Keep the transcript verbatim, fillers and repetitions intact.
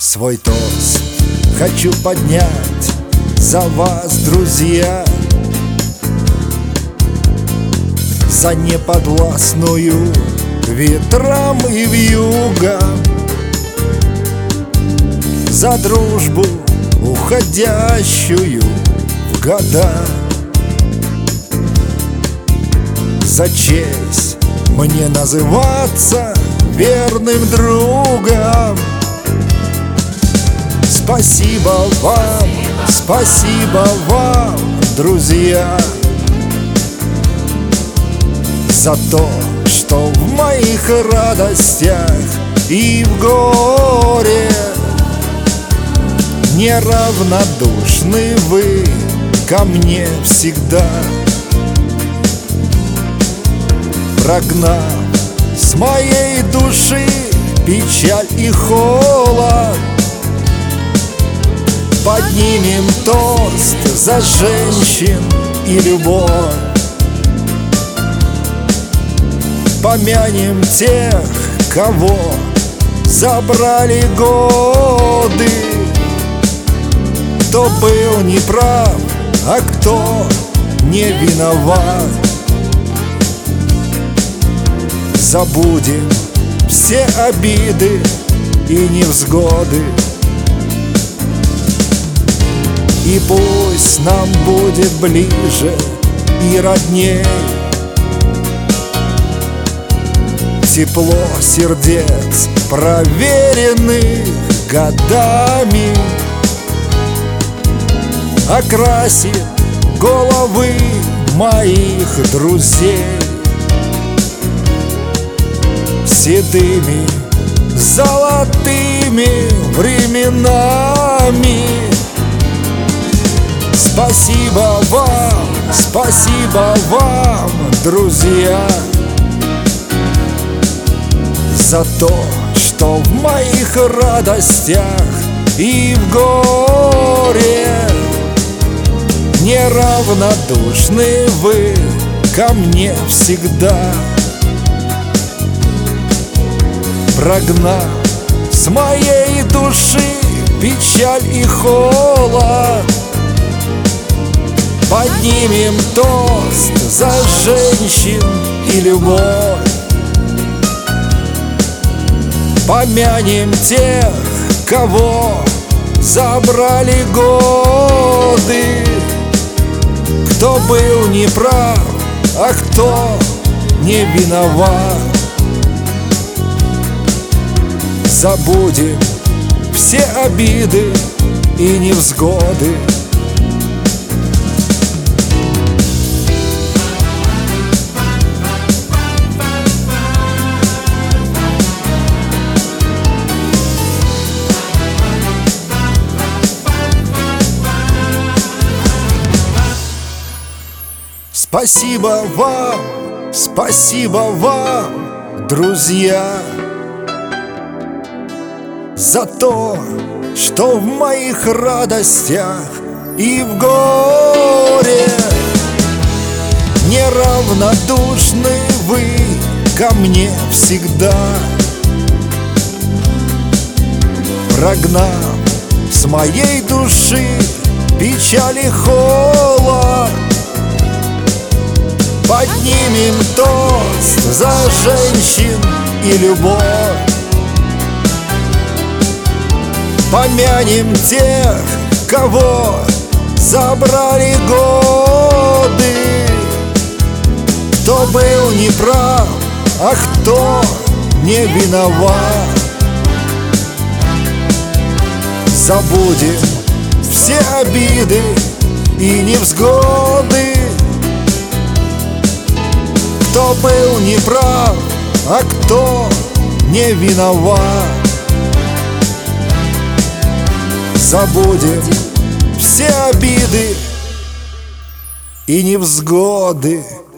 Свой тост хочу поднять за вас, друзья, за неподвластную ветрам и вьюгам, за дружбу, уходящую в года, за честь мне называться верным другом. Спасибо вам, спасибо вам, друзья, за то, что в моих радостях и в горе неравнодушны вы ко мне всегда. Прогнав с моей души печаль и холод, поднимем тост за женщин и любовь. Помянем тех, кого забрали годы, кто был неправ, а кто не виноват. Забудем все обиды и невзгоды, и пусть нам будет ближе и родней тепло сердец, проверенных годами, окрасит головы моих друзей седыми золотыми временами. Спасибо вам, спасибо вам, друзья, за то, что в моих радостях и в горе неравнодушны вы ко мне всегда. Прогнав с моей души печаль и холод, поднимем тост за женщин и любовь. Помянем тех, кого забрали годы, кто был неправ, а кто не виноват. Забудем все обиды и невзгоды, спасибо вам, спасибо вам, друзья, за то, что в моих радостях и в горе неравнодушны вы ко мне всегда. Прогнав с моей души печаль и холод, поднимем тост за женщин и любовь. Помянем тех, кого забрали годы, кто был неправ, а кто не виноват. Забудем все обиды и невзгоды, кто был неправ, а кто не виноват. Забудем все обиды и невзгоды.